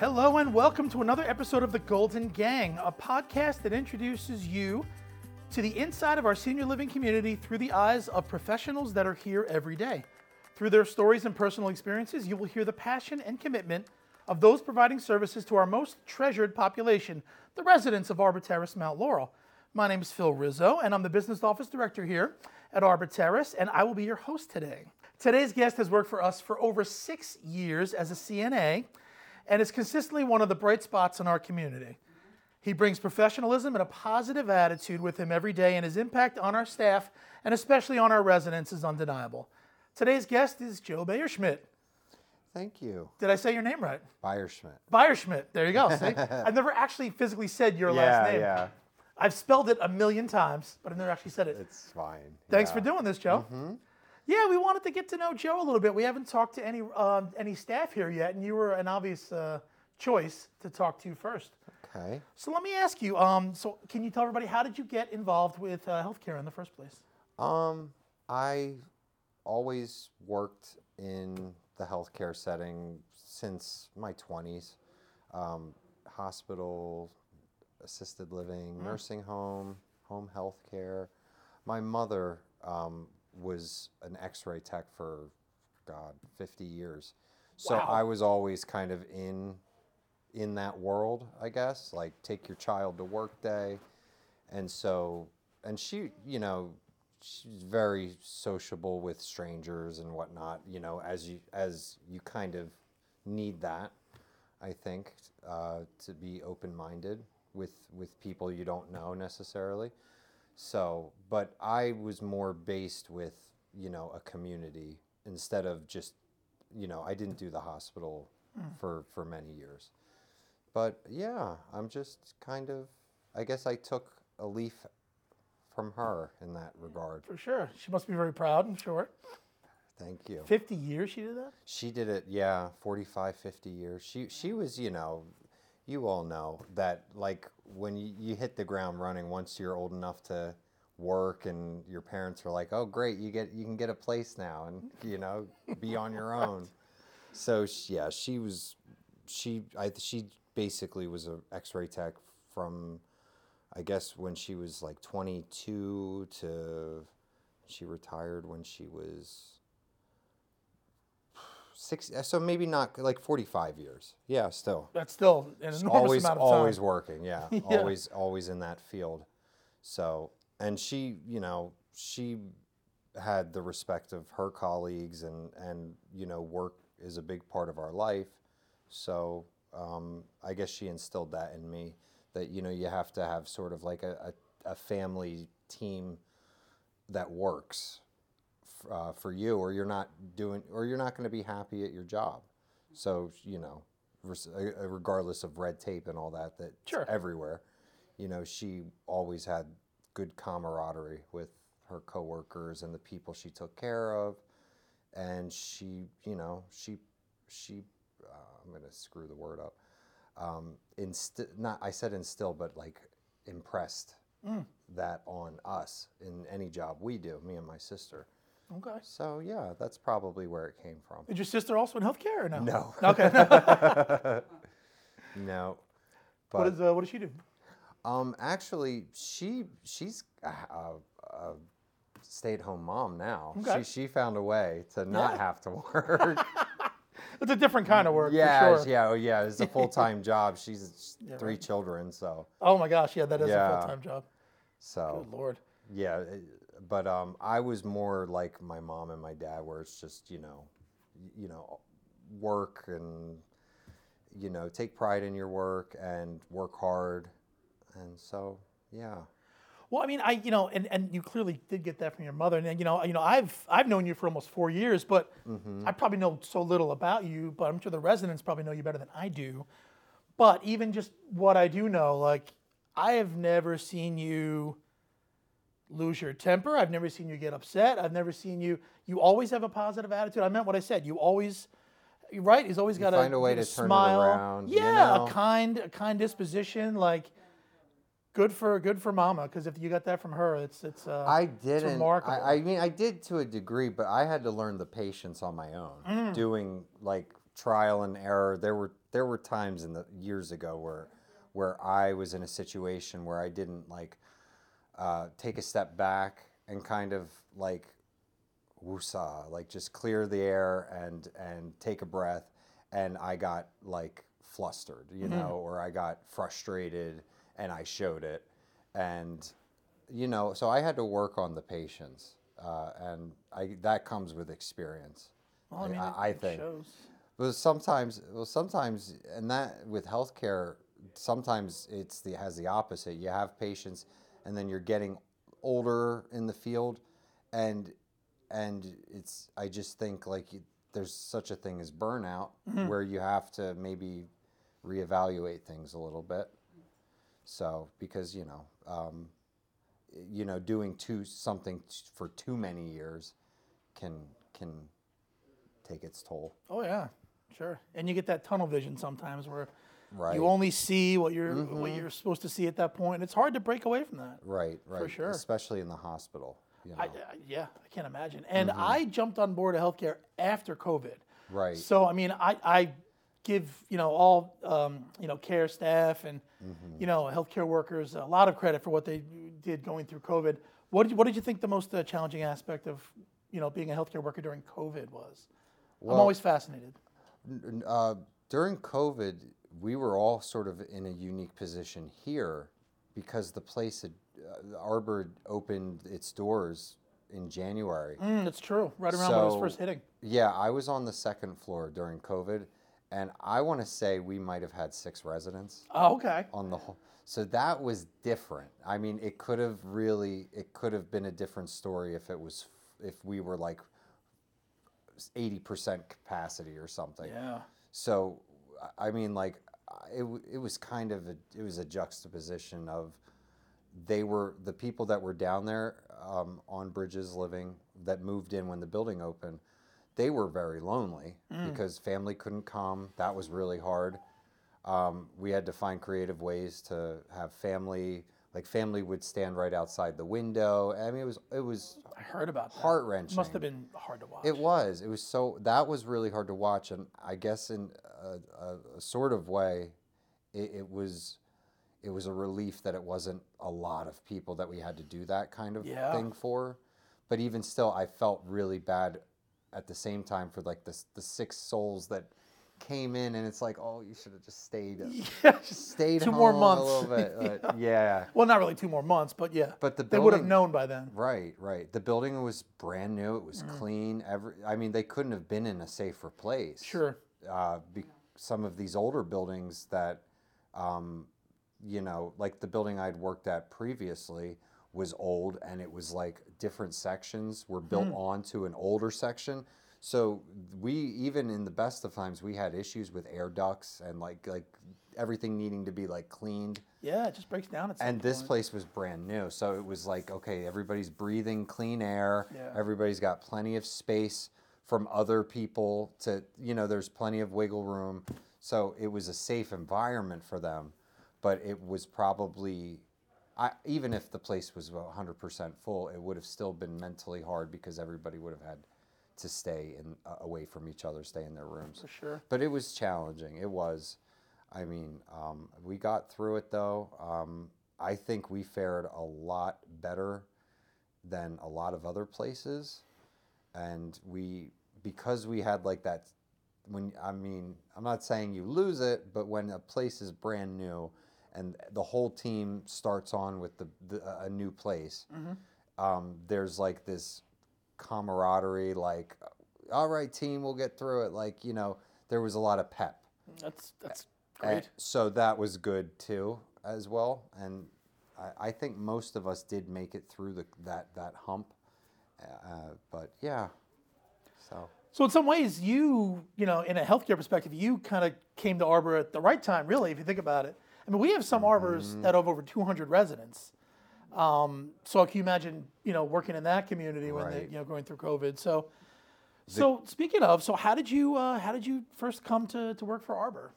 Hello and welcome to another episode of The Golden Gang, a podcast that introduces you to the inside of our senior living community through the eyes of professionals that are here every day. Through their stories and personal experiences, you will hear the passion and commitment of those providing services to our most treasured population, the residents of Arbor Terrace, Mount Laurel. My name is Phil Rizzo, and I'm the Business Office Director here at Arbor Terrace, and I will be your host today. Today's guest has worked for us for over 6 years as a CNA, and is consistently one of the bright spots in our community. He brings professionalism and a positive attitude with him every day, and his impact on our staff, and especially on our residents, is undeniable. Today's guest is Joe Bayerschmidt. Thank you. Did I say your name right? Bayerschmidt. Bayerschmidt. There you go. See? I've never actually physically said your last name. Yeah. I've spelled it a million times, but I've never actually said it. It's fine. Thanks for doing this, Joe. Mm-hmm. Yeah, we wanted to get to know Joe a little bit. We haven't talked to any staff here yet, and you were an obvious choice to talk to first. Okay. So let me ask you, so can you tell everybody, how did you get involved with healthcare in the first place? I always worked in the healthcare setting since my 20s. Hospital, assisted living, nursing home, home health care. My mother was an x-ray tech for, 50 years. So Wow. I was always kind of in that world, I guess, like take your child to work day. And she, she's very sociable with strangers and whatnot, as you kind of need that, I think, to be open-minded with people you don't know necessarily. So, but I was more based with, a community instead of just, I didn't do the hospital for many years. But yeah, I'm just kind of, I guess I took a leaf from her in that regard. For sure. She must be very proud, I'm sure. Thank you. 50 years she did that? She did it, 45, 50 years. She was, you all know that, like, when you hit the ground running, once you're old enough to work and your parents are like, oh, great, you can get a place now and, be on your own. So, yeah, she basically was an x-ray tech from, I guess, when she was like 22 to she retired when she was 6, so maybe not like 45 years. Yeah, still. That's still an enormous amount of time. Always working, yeah. Always in that field. So, and she, she had the respect of her colleagues and work is a big part of our life. So, I guess she instilled that in me, that, you have to have sort of like a family team that works for you, or you're not going to be happy at your job. So, regardless of red tape and all that Sure. everywhere, she always had good camaraderie with her coworkers and the people she took care of. And she, I'm going to screw the word up. I said instill, but like impressed that on us in any job we do, me and my sister. Okay. So yeah, that's probably where it came from. Is your sister also in healthcare or no? No. Okay. No. But What does she do? actually, she's a stay-at-home mom now. Okay. She found a way to not have to work. It's a different kind of work, Yeah, for sure. yeah. It's a full-time job. She's 3 children, so. Oh my gosh, yeah, that is a full-time job. So. Good Lord. Yeah, but I was more like my mom and my dad, where it's just work and take pride in your work and work hard, and so yeah. Well, I mean, and you clearly did get that from your mother, and I've known you for almost 4 years, but I probably know so little about you, but I'm sure the residents probably know you better than I do. But even just what I do know, like, I have never seen you lose your temper. I've never seen you get upset. I've never seen you always have a positive attitude. I meant what I said. You always, right? He's always got find a way to smile. Turn it around. Yeah, a kind disposition, like. Good for Mama, because if you got that from her, it's I didn't. It's remarkable. I mean, I did to a degree, but I had to learn the patience on my own, doing like trial and error. There were times in the years ago where I was in a situation where I didn't like take a step back and kind of like woosah, like just clear the air and take a breath, and I got like flustered, you know, or I got frustrated and I showed it, and so I had to work on the patience, and that comes with experience. Well, I mean, I it think. shows. But sometimes, and that with healthcare, sometimes has the opposite. You have patients, and then you're getting older in the field, and I just think like there's such a thing as burnout, where you have to maybe reevaluate things a little bit. So because doing something for too many years can take its toll. Oh yeah, sure. And you get that tunnel vision sometimes where Right. you only see what you're supposed to see at that point. And it's hard to break away from that. Right. For sure. Especially in the hospital. Yeah, I can't imagine. And I jumped on board of healthcare after COVID. Right. So I mean, I give all care staff and healthcare workers a lot of credit for what they did going through COVID. What did you think the most challenging aspect of being a healthcare worker during COVID was? Well, I'm always fascinated. During COVID, we were all sort of in a unique position here because the place Arbor opened its doors in January. It's true. Right around when it was first hitting. Yeah, I was on the second floor during COVID, and I want to say we might have had 6 residents. Oh, okay. On the whole. So that was different. I mean, it could have been a different story if we were like 80% capacity or something. Yeah. So, I mean, like, it was kind of a juxtaposition of the people that were down there on Bridges living, that moved in when the building opened, they were very lonely because family couldn't come. That was really hard. We had to find creative ways to have family. Like, family would stand right outside the window. I mean, it was I heard about that. Heart-wrenching. Must have been hard to watch. It was that was really hard to watch, and I guess in a sort of way, it was a relief that it wasn't a lot of people that we had to do that kind of thing for. But even still, I felt really bad at the same time for like the 6 souls that came in, and it's like, oh, you should have just stayed. Yeah, stayed 2 home more months. a little bit. Yeah. Well, not really 2 more months, but yeah. But they would have known by then. Right. The building was brand new. It was clean. I mean, they couldn't have been in a safer place. Sure. Some of these older buildings that, like the building I'd worked at previously was old, and it was like different sections were built onto an older section. So even in the best of times, we had issues with air ducts and like everything needing to be like cleaned. Yeah, it just breaks down at some And this point. place was brand new, so it was like, okay, everybody's breathing clean air. Yeah. Everybody's got plenty of space from other people to, there's plenty of wiggle room. So it was a safe environment for them, but it was probably, even if the place was 100% full, it would have still been mentally hard because everybody would have had to stay away from each other, stay in their rooms. For sure. But it was challenging. It was. I mean, we got through it though. I think we fared a lot better than a lot of other places, and because we had like that. I'm not saying you lose it, but when a place is brand new, and the whole team starts on with a new place, there's like this camaraderie, like, all right, team, we'll get through it. Like, there was a lot of pep. That's great. So that was good too, as well. And I think most of us did make it through that hump. But yeah, So in some ways, you in a healthcare perspective, you kind of came to Arbor at the right time, really, if you think about it. I mean, we have some Arbors that have over 200 residents. So can you imagine, working in that community when Right. they, going through COVID? So speaking of, how did you first come to work for Arbor?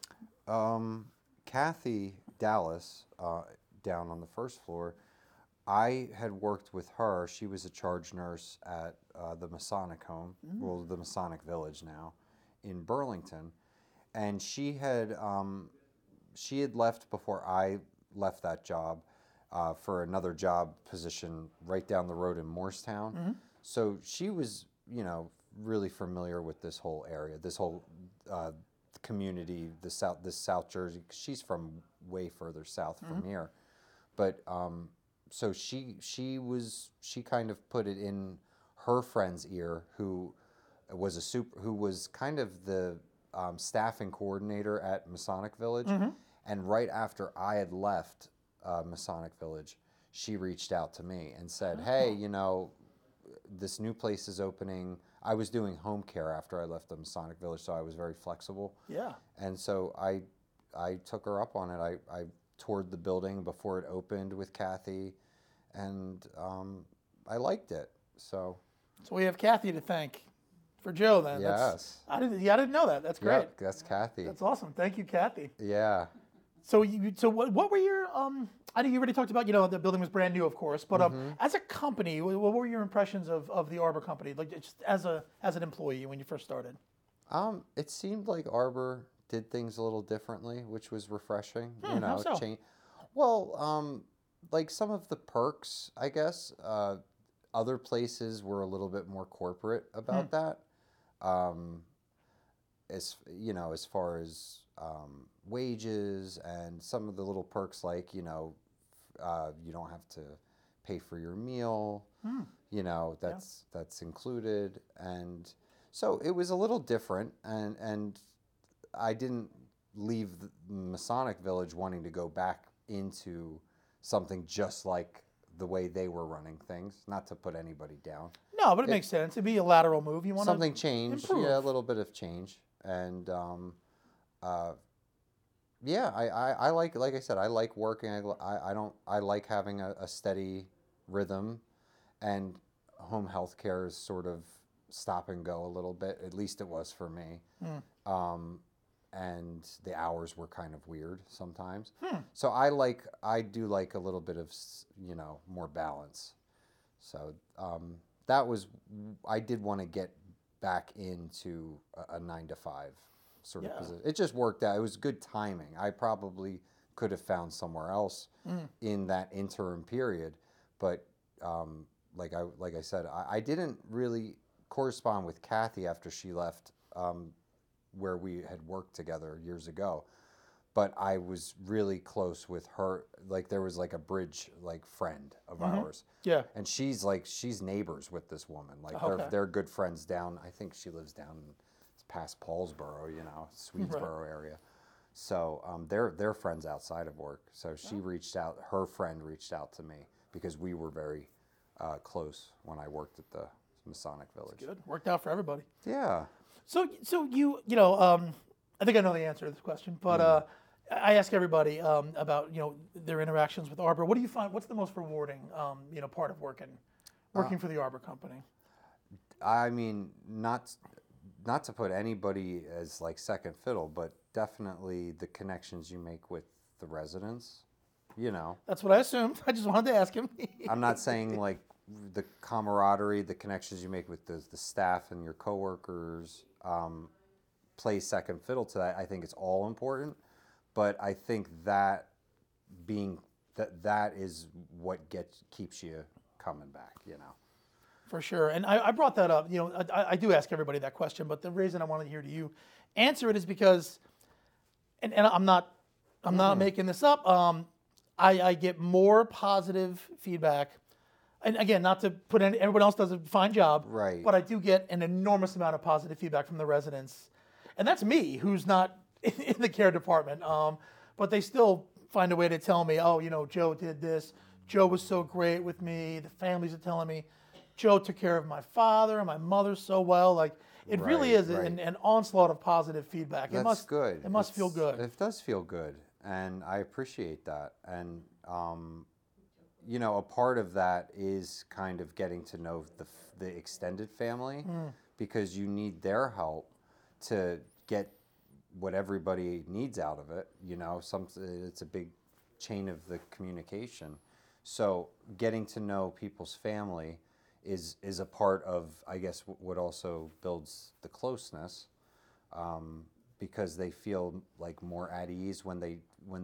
Kathy Dallas, down on the first floor, I had worked with her. She was a charge nurse at the Masonic home, well, the Masonic Village now, in Burlington. and she had left before I left that job for another job position right down the road in Morristown. So she was, really familiar with this whole area, this whole community, this South Jersey. She's from way further south from here, but so she kind of put it in her friend's ear, who was kind of the staffing coordinator at Masonic Village, and right after I had left Masonic Village, she reached out to me and said, "Hey, this new place is opening." I was doing home care after I left the Masonic Village, so I was very flexible. Yeah. And so I took her up on it. I toured the building before it opened with Kathy, and I liked it. So we have Kathy to thank for Joe then. Yes. I didn't know that. That's great. Yeah, that's Kathy. That's awesome. Thank you, Kathy. Yeah. So what were your I know you already talked about, the building was brand new, of course, but as a company, what were your impressions of the Arbor Company, like just as an employee when you first started? It seemed like Arbor did things a little differently, which was refreshing. How so? Well, like some of the perks, I guess. Other places were a little bit more corporate about that. As far as wages and some of the little perks, like you don't have to pay for your meal. That's included, and so it was a little different. And I didn't leave the Masonic Village wanting to go back into something just like the way they were running things. Not to put anybody down. No, but it makes sense. It'd be a lateral move. You want something change, improve. Yeah, a little bit of change, and I like I said, I like working. I like having a steady rhythm, and home health care is sort of stop and go a little bit. At least it was for me. And the hours were kind of weird sometimes. So I do like a little bit of more balance. So I did want to get back into a 9 to 5 sort of position. It just worked out. It was good timing. I probably could have found somewhere else in that interim period, but like I said, I didn't really correspond with Kathy after she left, where we had worked together years ago. But I was really close with her. Like there was like a bridge, like friend of ours. Yeah. And she's neighbors with this woman. Like they're good friends down. I think she lives down past Paulsboro, Swedesboro area. So they're friends outside of work. So she reached out. Her friend reached out to me because we were very close when I worked at the Masonic Village. Good. Worked out for everybody. Yeah. So I think I know the answer to this question, but I ask everybody about their interactions with Arbor. What do you find? What's the most rewarding part of working for the Arbor Company? I mean, not to put anybody as like second fiddle, but definitely the connections you make with the residents. That's what I assumed. I just wanted to ask him. I'm not saying like the camaraderie, the connections you make with the staff and your coworkers play second fiddle to that. I think it's all important, but I think that is what keeps you coming back. For sure, and I brought that up. I do ask everybody that question, but the reason I wanted to hear you answer it is because, and I'm not making this up. I get more positive feedback. And again, not to put everyone else does a fine job, right? But I do get an enormous amount of positive feedback from the residents, and that's me, who's not in the care department. But they still find a way to tell me, oh, Joe did this. Joe was so great with me. The families are telling me, Joe took care of my father and my mother so well. Like it really is an onslaught of positive feedback. That's good. It must feel good. It does feel good, and I appreciate that. And a part of that is kind of getting to know the extended family, because you need their help to get what everybody needs out of it. It's a big chain of the communication. So getting to know people's family is a part of, I guess, what also builds the closeness. because they feel like more at ease when they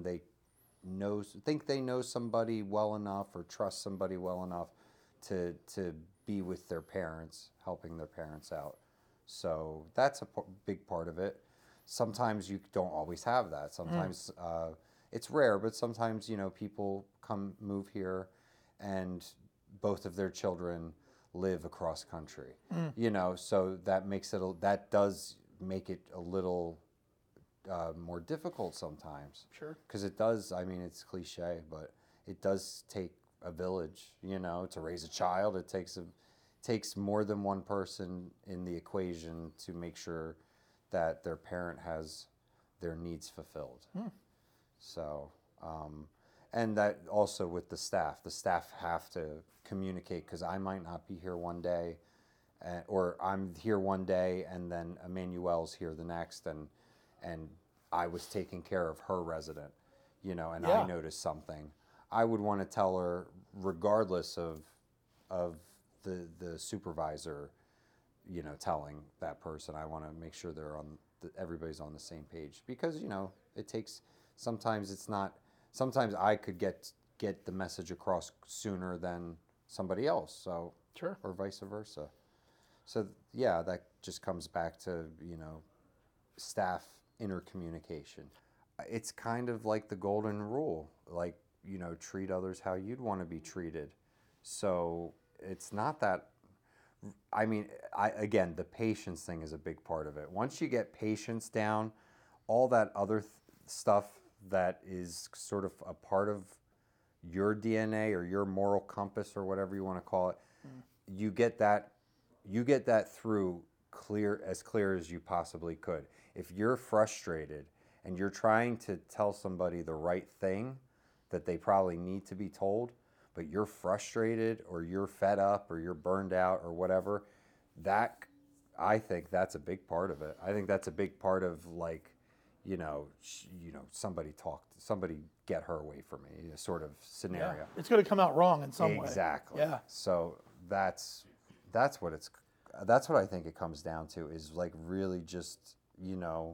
think they know somebody well enough or trust somebody well enough to be with their parents, helping their parents out. So that's a big part of it. Sometimes you don't always have that. Sometimes it's rare, but sometimes, you know, people move here and both of their children live across country, you know, so that makes it, that does make it a little more difficult sometimes. Sure. Because it does, I mean, it's cliche, but it does take a village, you know, to raise a child. It takes more than one person in the equation to make sure that their parent has their needs fulfilled. So, and that also with the staff have to communicate, because I might not be here one day, or I'm here one day and then Emmanuel's here the next, and I was taking care of her resident, you know, and I noticed something. I would want to tell her, regardless of the supervisor, you know, telling that person. I want to make sure everybody's on the same page, because, you know, it takes, sometimes I could get the message across sooner than somebody else, so, Sure. or vice versa. So yeah, that just comes back to, you know, staff intercommunication. It's kind of like the golden rule, like, you know, treat others how you'd want to be treated. So it's not that, I mean, again, the patience thing is a big part of it. Once you get patience down, all that other stuff that is sort of a part of your DNA or your moral compass or whatever you want to call it, you get that through as clear as you possibly could. If you're frustrated and you're trying to tell somebody the right thing that they probably need to be told, but you're frustrated or you're fed up or you're burned out or whatever, I think that's a big part of it. I think that's a big part of, like, somebody get her away from me, sort of scenario. Yeah. It's going to come out wrong in some way. Exactly. Yeah. So that's what I think it comes down to, is like really just, you know,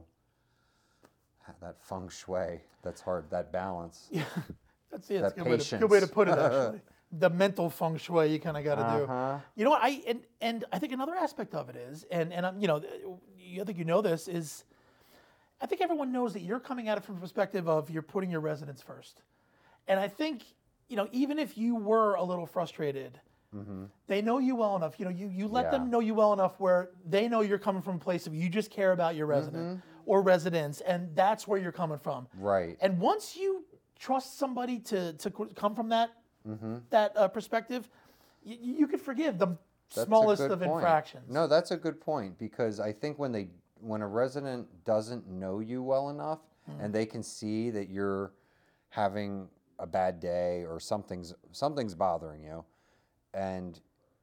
that feng shui. That's hard. That balance. Yeah. That's it. That That's a good way to put it, actually. The mental feng shui you kind of got to do. You know what? And I think another aspect of it is, and I'm, you know, I think you know this, is I think everyone knows that you're coming at it from the perspective of you're putting your residents first. And I think, you know, even if you were a little frustrated, they know you well enough. You know, you let them know you well enough where they know you're coming from a place of you just care about your resident or residents, and that's where you're coming from. Right. And once you trust somebody to come from that perspective, you could forgive the smallest of infractions. No, that's a good point, because I think when a resident doesn't know you well enough and they can see that you're having a bad day or something's bothering you, and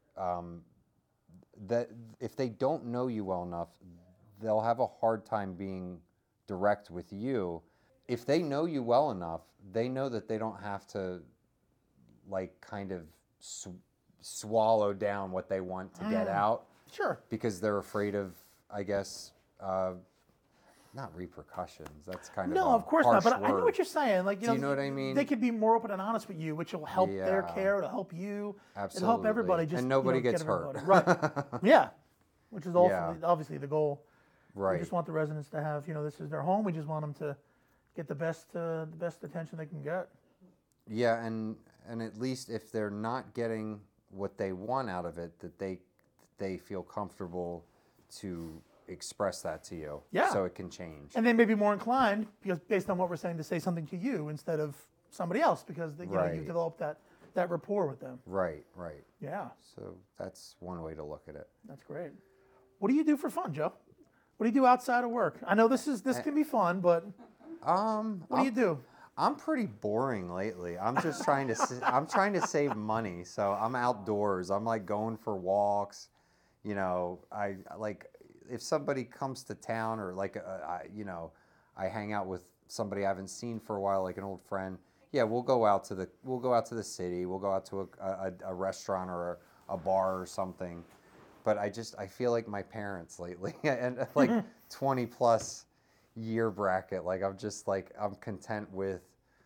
that if they don't know you well enough, they'll have a hard time being direct with you. If they know you well enough, they know that they don't have to, like, kind of swallow down what they want to get out. Sure. Because they're afraid of, I guess, not repercussions. That's kind of no, of course not. But I know what you're saying. Like, you know what I mean? They could be more open and honest with you, which will help their care, it'll help you, Absolutely. it'll help everybody. Just and nobody get gets hurt. Right. Yeah. Which is obviously the goal. Right. We just want the residents to have, you know, this is their home. We just want them to get the best attention they can get. Yeah, and at least if they're not getting what they want out of it, that they feel comfortable to express that to you. Yeah. So it can change. And they may be more inclined, because based on what we're saying, to say something to you instead of somebody else, because you've developed that rapport with them. Right. Yeah. So that's one way to look at it. That's great. What do you do for fun, Joe? What do you do outside of work? I know this can be fun, but what do you do? I'm pretty boring lately. I'm just trying to save money, so I'm outdoors. I'm like going for walks. You know, I like, if somebody comes to town, or like I hang out with somebody I haven't seen for a while, like an old friend. Yeah, we'll go out to the city. We'll go out to a restaurant or a bar or something. But I feel like my parents lately, and like 20 plus year bracket. Like I'm just like I'm content with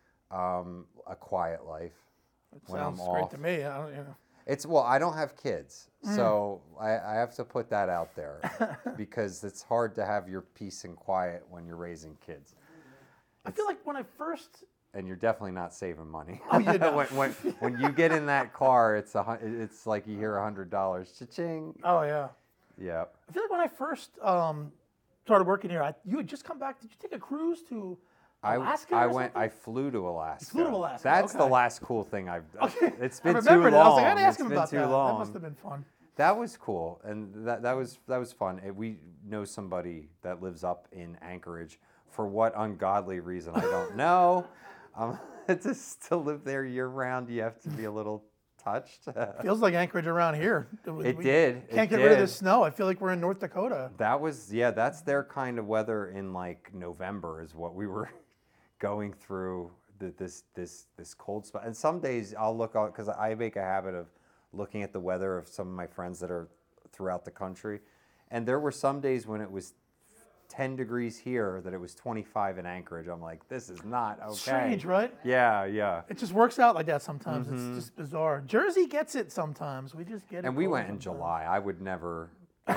a quiet life It when sounds I'm great off. to me. I don't, It's well, I don't have kids, so I have to put that out there because it's hard to have your peace and quiet when you're raising kids. I feel like when I first. And you're definitely not saving money. Oh, you know. when you get in that car, it's like you hear $100, cha-ching. Oh yeah. Yeah. I feel like when I first started working here, you had just come back. Did you take a cruise to Alaska? I flew to Alaska. You flew to Alaska. That's the okay. last cool thing I've done. Okay. It's been I too remembered long. it. I was like, I gotta ask him It's been about too that. long. That must have been fun. That was cool, and that was fun. We know somebody that lives up in Anchorage. For what ungodly reason, I don't know. To live there year round, you have to be a little touched. Feels like Anchorage around here. It did. Can't get rid of the snow. I feel like we're in North Dakota. That's their kind of weather in like November is what we were going through this cold spot. And some days I'll look out because I make a habit of looking at the weather of some of my friends that are throughout the country. And there were some days when it was 10 degrees here that it was 25 in Anchorage. I'm like, this is not okay. Strange, right? Yeah. It just works out like that sometimes. It's just bizarre. Jersey gets it sometimes. We just get it. And we went in sometimes. July. I would never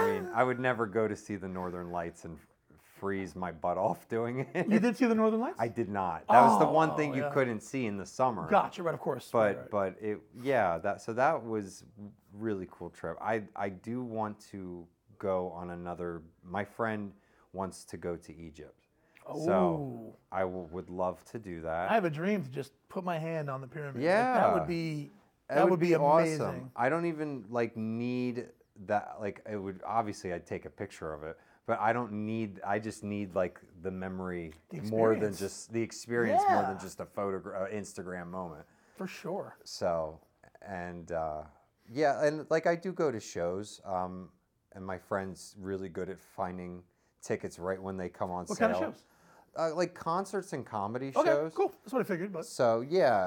go to see the Northern Lights and freeze my butt off doing it. You did see the Northern Lights? I did not. That was the one thing you yeah. couldn't see in the summer. Gotcha, right, of course. But right. that was really cool trip. I do want to go on another. My friend wants to go to Egypt. Oh. So I would love to do that. I have a dream to just put my hand on the pyramid. Yeah. Like, that would be amazing. Awesome. I don't even need that. It would obviously I'd take a picture of it, but I just need like the memory more than just the experience more than just a Instagram moment. For sure. So, and and I do go to shows, and my friend's really good at finding tickets right when they come on sale. What kind of shows? Like concerts and comedy okay, shows. Cool. That's what I figured. But So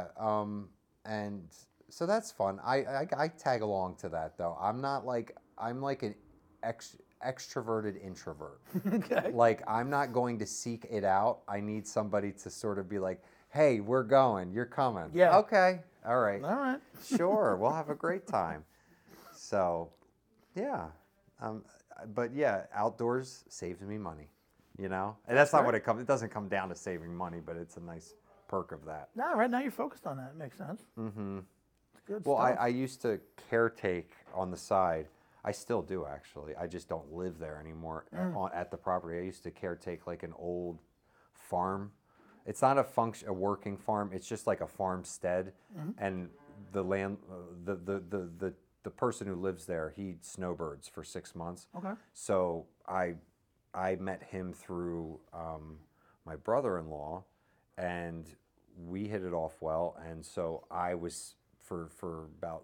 and so that's fun. I tag along to that though. I'm like an extroverted introvert. okay. Like I'm not going to seek it out. I need somebody to sort of be like, hey, we're going. You're coming. Yeah. Okay. All right. All right. Sure. We'll have a great time. So, yeah. But yeah, outdoors saves me money, and that's not what it comes. It doesn't come down to saving money, but it's a nice perk of that. No, right now you're focused on that. It makes sense. Mm-hmm. It's good Well, stuff. I used to caretake on the side. I still do actually. I just don't live there anymore at the property. I used to caretake like an old farm. It's not a working farm. It's just like a farmstead, and the land, the person who lives there, he snowbirds for 6 months. Okay. So I met him through my brother-in-law, and we hit it off well. And so I was for about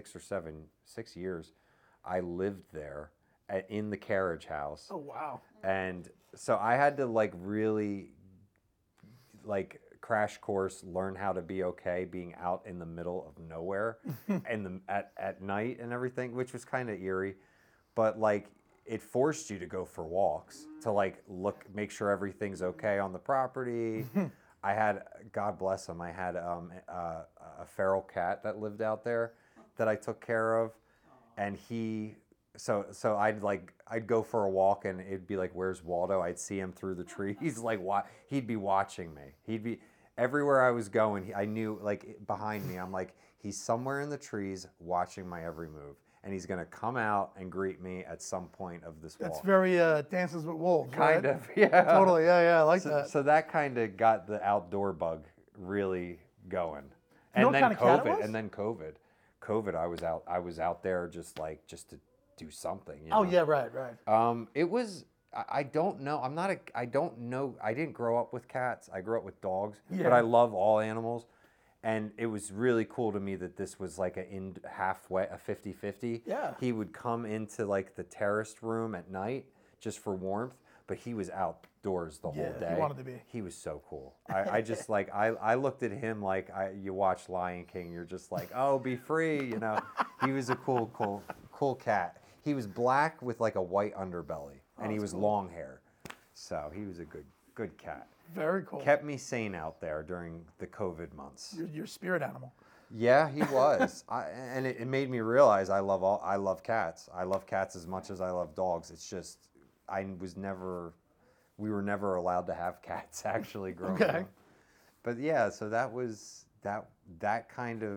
6 years, I lived there in the carriage house. Oh wow. And so I had to really crash course, learn how to be okay being out in the middle of nowhere and at night and everything, which was kind of eerie, but it forced you to go for walks to make sure everything's okay on the property. I had, God bless him, I had a feral cat that lived out there that I took care of, and so I'd go for a walk and it'd be like, where's Waldo? I'd see him through the trees. He'd be watching me. He'd be everywhere I was going. I knew behind me, I'm like, he's somewhere in the trees watching my every move. And he's going to come out and greet me at some point of this walk. That's very Dances with Wolves, Kind right? of, yeah. Totally, yeah, I like that. So that kind of got the outdoor bug really going. You know And what then kind of cat it COVID, was? and then COVID, I was out there just to do something. Oh yeah, right. It was. I don't know. I don't know. I didn't grow up with cats. I grew up with dogs. Yeah. But I love all animals, and it was really cool to me that this was like a 50-50. Yeah. He would come into the terraced room at night just for warmth, but he was outdoors the whole day. He wanted to be. He was so cool. I just I looked at him like you watch Lion King. You're just like, oh, be free. He was a cool cat. He was black with a white underbelly, and he was long hair. So he was a Good cat. Very cool. Kept me sane out there during the COVID months. Your spirit animal. Yeah, he was. And it made me realize I love cats. I love cats as much as I love dogs. It's just we were never allowed to have cats actually growing up. But yeah, so that kind of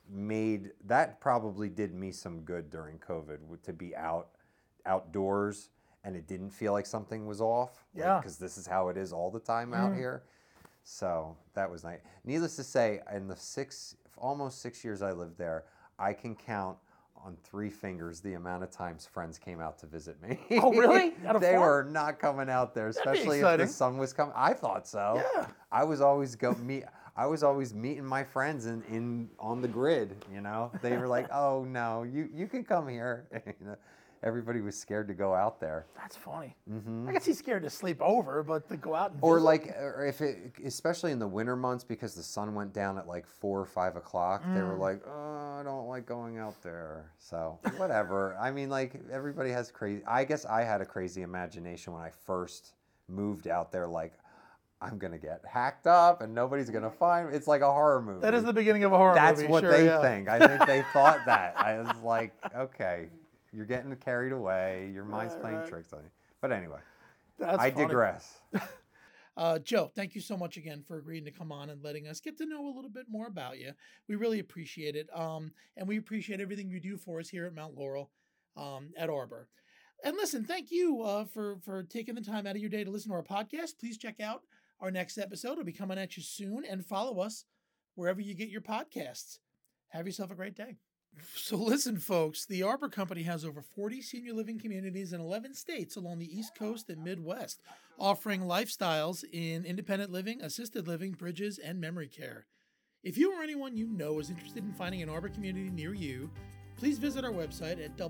that probably did me some good during COVID, to be outdoors and it didn't feel like something was off. Yeah. Because this is how it is all the time out here. So that was nice. Needless to say, in the almost 6 years I lived there, I can count on 3 fingers the amount of times friends came out to visit me. Oh, really? They were not coming out there, especially if the sun was coming. I thought so. Yeah. I was always meeting my friends on the grid. You know, they were like, "Oh no, you can come here." You know, everybody was scared to go out there. That's funny. I guess he's scared to sleep over, but to go out and Or visit. like, especially in the winter months, because the sun went down at like 4 or 5 o'clock, they were like, "Oh, I don't like going out there." So whatever. I mean, like everybody has crazy. I guess I had a crazy imagination when I first moved out there. Like, I'm gonna get hacked up and nobody's gonna find me. It's like a horror movie. That is the beginning of a horror movie. That's what they think. I think they thought that. I was like, okay. You're getting carried away. Your mind's playing tricks on you. But anyway, I digress. Joe, thank you so much again for agreeing to come on and letting us get to know a little bit more about you. We really appreciate it. And we appreciate everything you do for us here at Mount Laurel at Arbor. And listen, thank you for taking the time out of your day to listen to our podcast. Please check out our next episode. It'll be coming at you soon. And follow us wherever you get your podcasts. Have yourself a great day. So listen, folks, the Arbor Company has over 40 senior living communities in 11 states along the East Coast and Midwest, offering lifestyles in independent living, assisted living, bridges, and memory care. If you or anyone you know is interested in finding an Arbor community near you, please visit our website at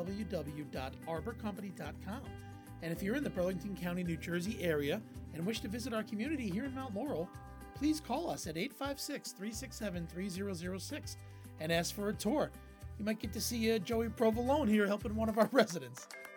www.arborcompany.com. And if you're in the Burlington County, New Jersey area and wish to visit our community here in Mount Laurel, please call us at 856-367-3006. and ask for a tour. You might get to see Joey Provolone here helping one of our residents.